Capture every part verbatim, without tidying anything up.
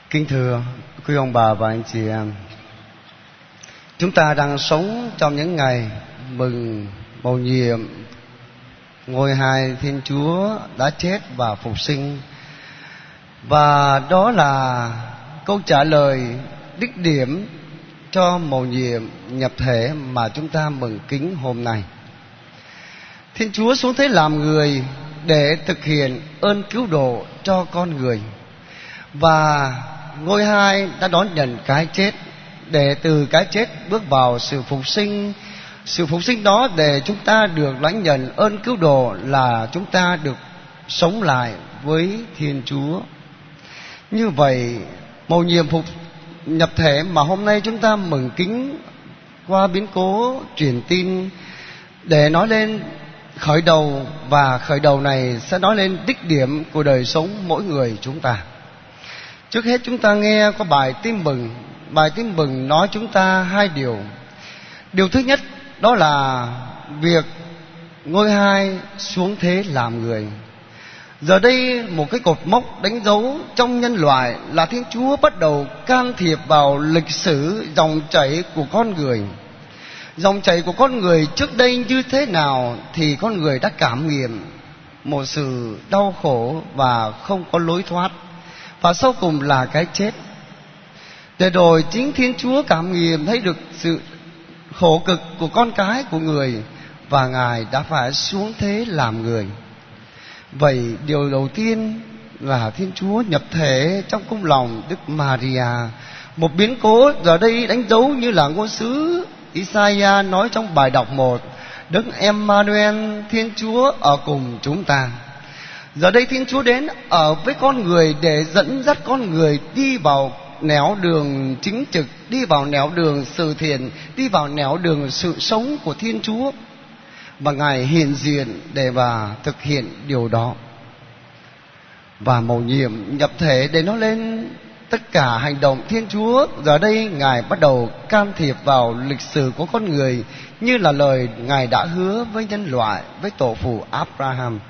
Kính thưa quý ông bà và anh chị em, chúng ta đang sống trong những ngày mừng mầu nhiệm ngôi hai Thiên Chúa đã chết và phục sinh. Và đó là câu trả lời đích điểm cho mầu nhiệm nhập thể mà chúng ta mừng kính hôm nay. Thiên Chúa xuống thế làm người để thực hiện ơn cứu độ cho con người, và ngôi hai đã đón nhận cái chết để từ cái chết bước vào sự phục sinh. Sự phục sinh đó để chúng ta được lãnh nhận ơn cứu độ là chúng ta được sống lại với Thiên Chúa. Như vậy, mầu nhiệm phục nhập thể mà hôm nay chúng ta mừng kính qua biến cố truyền tin để nói lên khởi đầu, và khởi đầu này sẽ nói lên đích điểm của đời sống mỗi người chúng ta. Trước hết chúng ta nghe có bài tin mừng. Bài tin mừng nói chúng ta hai điều. Điều thứ nhất đó là việc ngôi hai xuống thế làm người. Giờ đây một cái cột mốc đánh dấu trong nhân loại là Thiên Chúa bắt đầu can thiệp vào lịch sử dòng chảy của con người. Dòng chảy của con người trước đây như thế nào thì con người đã cảm nghiệm một sự đau khổ và không có lối thoát, và sau cùng là cái chết. Để rồi chính Thiên Chúa cảm nghiệm thấy được sự khổ cực của con cái của người, và Ngài đã phải xuống thế làm người. Vậy điều đầu tiên là Thiên Chúa nhập thể trong cung lòng Đức Maria. Một biến cố giờ đây đánh dấu như là ngôn sứ Isaiah nói trong bài đọc một: Đức Emmanuel, Thiên Chúa ở cùng chúng ta. Giờ đây Thiên Chúa đến ở với con người để dẫn dắt con người đi vào nẻo đường chính trực, đi vào nẻo đường sự thiện, đi vào nẻo đường sự sống của Thiên Chúa. Và Ngài hiện diện để mà thực hiện điều đó. Và mầu nhiệm nhập thể để nó lên tất cả hành động Thiên Chúa. Giờ đây Ngài bắt đầu can thiệp vào lịch sử của con người, như là lời Ngài đã hứa với nhân loại, với tổ phụ Abraham.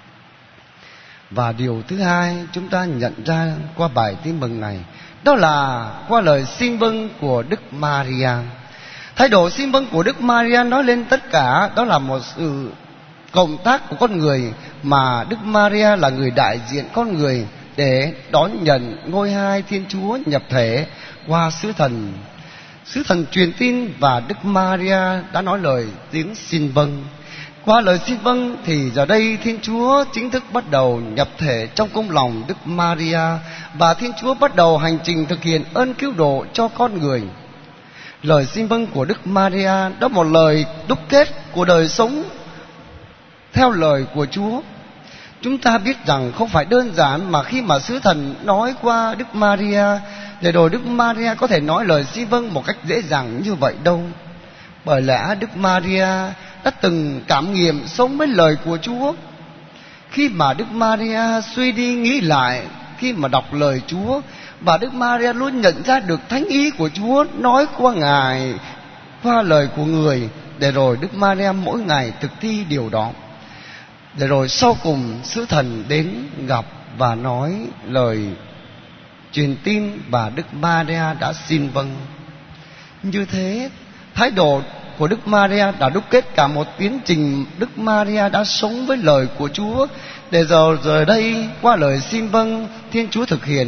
Và điều thứ hai chúng ta nhận ra qua bài tin mừng này, đó là qua lời xin vâng của Đức Maria. Thái độ xin vâng của Đức Maria nói lên tất cả, đó là một sự cộng tác của con người, mà Đức Maria là người đại diện con người để đón nhận ngôi hai Thiên Chúa nhập thể qua sứ thần. Sứ thần truyền tin và Đức Maria đã nói lời tiếng xin vâng. Qua lời xin vâng thì giờ đây Thiên Chúa chính thức bắt đầu nhập thể trong cung lòng Đức Maria, và Thiên Chúa bắt đầu hành trình thực hiện ơn cứu độ cho con người. Lời xin vâng của Đức Maria đó một lời đúc kết của đời sống theo lời của Chúa. Chúng ta biết rằng không phải đơn giản mà khi mà sứ thần nói qua Đức Maria, để rồi Đức Maria có thể nói lời xin vâng một cách dễ dàng như vậy đâu. Bởi lẽ Đức Maria đã từng cảm nghiệm sống với lời của Chúa. Khi mà Đức Maria suy đi nghĩ lại, khi mà đọc lời Chúa, và Đức Maria luôn nhận ra được thánh ý của Chúa nói qua Ngài, qua lời của người, để rồi Đức Maria mỗi ngày thực thi điều đó. Để rồi sau cùng sứ thần đến gặp và nói lời truyền tin, và Đức Maria đã xin vâng. Như thế, thái độ của Đức Maria đã đúc kết cả một tiến trình. Đức Maria đã sống với lời của Chúa, để giờ giờ đây qua lời xin vâng, Thiên Chúa thực hiện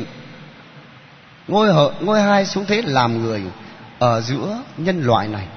ngôi hợ, ngôi hai xuống thế làm người ở giữa nhân loại này.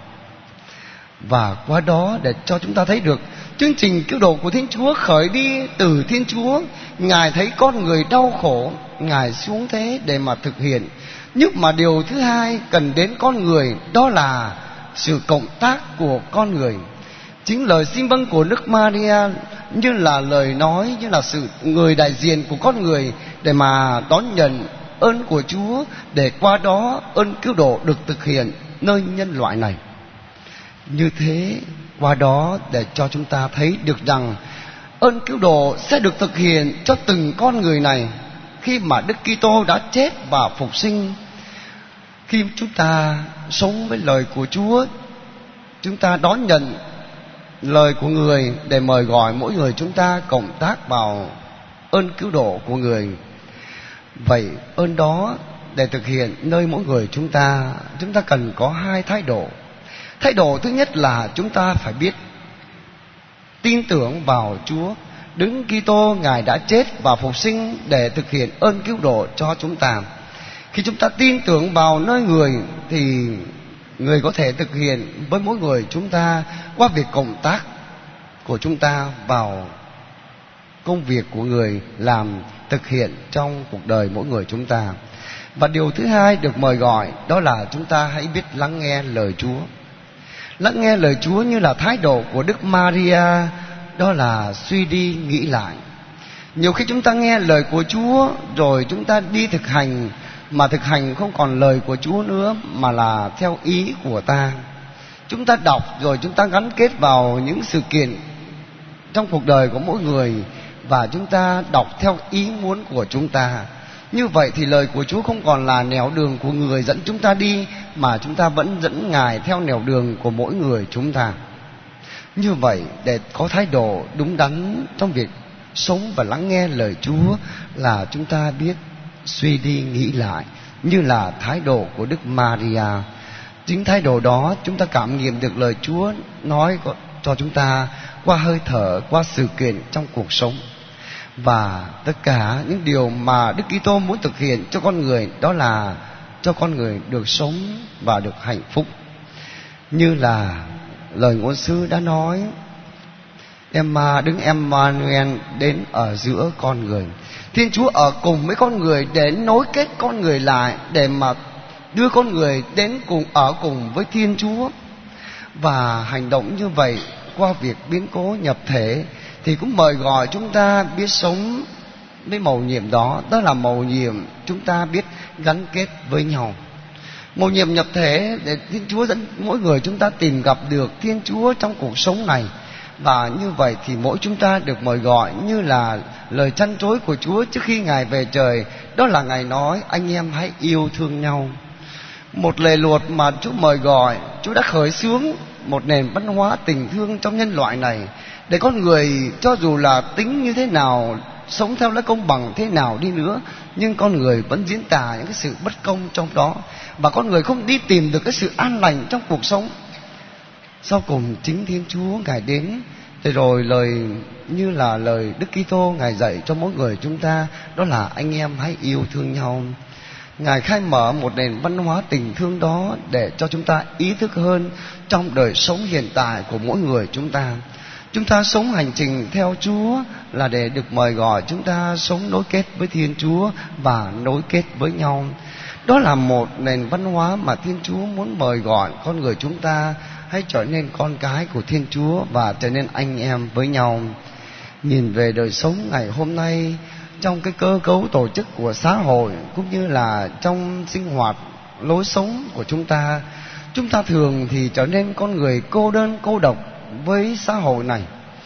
Và qua đó để cho chúng ta thấy được chương trình cứu độ của Thiên Chúa khởi đi từ Thiên Chúa. Ngài thấy con người đau khổ, Ngài xuống thế để mà thực hiện. Nhưng mà điều thứ hai cần đến con người, đó là sự cộng tác của con người. Chính lời xin vâng của Đức Maria như là lời nói, như là sự người đại diện của con người để mà đón nhận ơn của Chúa, để qua đó ơn cứu độ được thực hiện nơi nhân loại này. Như thế, qua đó để cho chúng ta thấy được rằng ơn cứu độ sẽ được thực hiện cho từng con người này khi mà Đức Kitô đã chết và phục sinh. Khi chúng ta sống với lời của Chúa, chúng ta đón nhận lời của người để mời gọi mỗi người chúng ta cộng tác vào ơn cứu độ của người. Vậy ơn đó để thực hiện nơi mỗi người chúng ta, chúng ta cần có hai thái độ. Thái độ thứ nhất là chúng ta phải biết tin tưởng vào Chúa Đấng Kitô, Ngài đã chết và phục sinh để thực hiện ơn cứu độ cho chúng ta. Khi chúng ta tin tưởng vào nơi người thì người có thể thực hiện với mỗi người chúng ta qua việc cộng tác của chúng ta vào công việc của người làm thực hiện trong cuộc đời mỗi người chúng ta. Và điều thứ hai được mời gọi đó là chúng ta hãy biết lắng nghe lời Chúa. Lắng nghe lời Chúa như là thái độ của Đức Maria, đó là suy đi nghĩ lại. Nhiều khi chúng ta nghe lời của Chúa rồi chúng ta đi thực hành, mà thực hành không còn lời của Chúa nữa mà là theo ý của ta. Chúng ta đọc rồi chúng ta gắn kết vào những sự kiện trong cuộc đời của mỗi người và chúng ta đọc theo ý muốn của chúng ta. Như vậy thì lời của Chúa không còn là nẻo đường của người dẫn chúng ta đi, mà chúng ta vẫn dẫn Ngài theo nẻo đường của mỗi người chúng ta. Như vậy, để có thái độ đúng đắn trong việc sống và lắng nghe lời Chúa là chúng ta biết suy đi nghĩ lại, như là thái độ của Đức Maria. Chính thái độ đó chúng ta cảm nghiệm được lời Chúa nói cho chúng ta qua hơi thở, qua sự kiện trong cuộc sống. Và tất cả những điều mà Đức Kitô muốn thực hiện cho con người đó là cho con người được sống và được hạnh phúc. Như là lời ngôn sứ đã nói, Emma Đức Emmanuel đến ở giữa con người. Thiên Chúa ở cùng với con người để nối kết con người lại, để mà đưa con người đến cùng ở cùng với Thiên Chúa. Và hành động như vậy qua việc biến cố nhập thể thì cũng mời gọi chúng ta biết sống với mầu nhiệm đó. Đó là mầu nhiệm chúng ta biết gắn kết với nhau. Mầu nhiệm nhập thể để Thiên Chúa dẫn mỗi người chúng ta tìm gặp được Thiên Chúa trong cuộc sống này. Và như vậy thì mỗi chúng ta được mời gọi như là lời trăn trối của Chúa trước khi Ngài về trời. Đó là Ngài nói anh em hãy yêu thương nhau. Một lề luật mà Chúa mời gọi, Chúa đã khởi xướng một nền văn hóa tình thương trong nhân loại này, để con người cho dù là tính như thế nào, sống theo lẽ công bằng thế nào đi nữa, nhưng con người vẫn diễn tả những cái sự bất công trong đó, và con người không đi tìm được cái sự an lành trong cuộc sống. Sau cùng chính Thiên Chúa Ngài đến, thì rồi lời như là lời Đức Kitô Ngài dạy cho mỗi người chúng ta, đó là anh em hãy yêu thương nhau. Ngài khai mở một nền văn hóa tình thương đó để cho chúng ta ý thức hơn trong đời sống hiện tại của mỗi người chúng ta. Chúng ta sống hành trình theo Chúa là để được mời gọi chúng ta sống nối kết với Thiên Chúa và nối kết với nhau. Đó là một nền văn hóa mà Thiên Chúa muốn mời gọi con người chúng ta hãy trở nên con cái của Thiên Chúa và trở nên anh em với nhau. Nhìn về đời sống ngày hôm nay, trong cái cơ cấu tổ chức của xã hội cũng như là trong sinh hoạt lối sống của chúng ta, chúng ta thường thì trở nên con người cô đơn cô độc với xã hội này.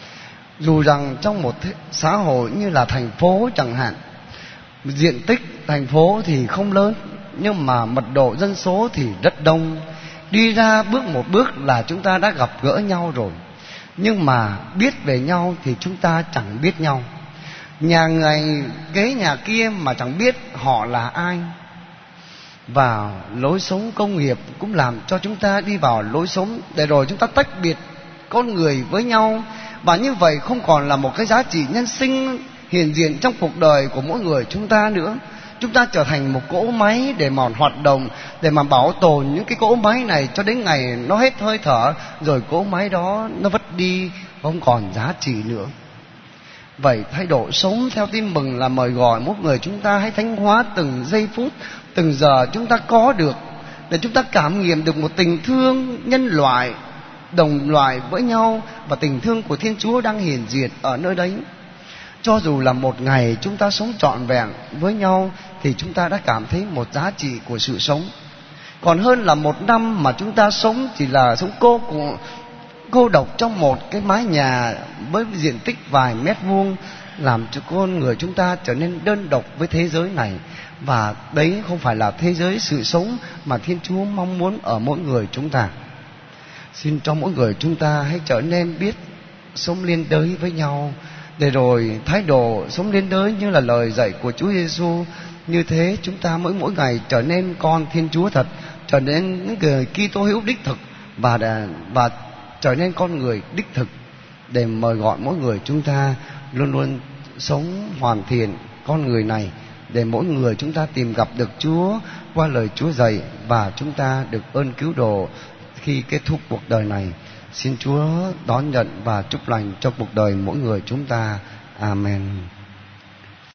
Dù rằng trong một xã hội như là thành phố chẳng hạn, diện tích thành phố thì không lớn, nhưng mà mật độ dân số thì rất đông. Đi ra bước một bước là chúng ta đã gặp gỡ nhau rồi, nhưng mà biết về nhau thì chúng ta chẳng biết nhau. Nhà người kế nhà kia mà chẳng biết họ là ai. Và lối sống công nghiệp cũng làm cho chúng ta đi vào lối sống để rồi chúng ta tách biệt con người với nhau. Và như vậy không còn là một cái giá trị nhân sinh hiện diện trong cuộc đời của mỗi người chúng ta nữa. Chúng ta trở thành một cỗ máy để mà hoạt động, để mà bảo tồn những cái cỗ máy này cho đến ngày nó hết hơi thở, rồi cỗ máy đó nó vứt đi, không còn giá trị nữa. Vậy thái độ sống theo Tin Mừng là mời gọi mỗi người chúng ta hãy thánh hóa từng giây phút, từng giờ chúng ta có được, để chúng ta cảm nghiệm được một tình thương nhân loại, đồng loại với nhau, và tình thương của Thiên Chúa đang hiện diện ở nơi đấy. Cho dù là một ngày chúng ta sống trọn vẹn với nhau thì chúng ta đã cảm thấy một giá trị của sự sống. Còn hơn là một năm mà chúng ta sống chỉ là sống cô của cô độc trong một cái mái nhà với diện tích vài mét vuông, làm cho con người chúng ta trở nên đơn độc với thế giới này. Và đấy không phải là thế giới sự sống mà Thiên Chúa mong muốn ở mỗi người chúng ta. Xin cho mỗi người chúng ta hãy trở nên biết sống liên đới với nhau, để rồi thái độ sống liên đới như là lời dạy của Chúa Giêsu, Như thế chúng ta mỗi mỗi ngày trở nên con Thiên Chúa thật, trở nên những người Kitô hữu đích thực, và và trở nên con người đích thực, để mời gọi mỗi người chúng ta luôn luôn sống hoàn thiện con người này, để mỗi người chúng ta tìm gặp được Chúa qua lời Chúa dạy, và chúng ta được ơn cứu độ khi kết thúc cuộc đời này. Xin Chúa đón nhận và chúc lành cho cuộc đời mỗi người chúng ta. Amen.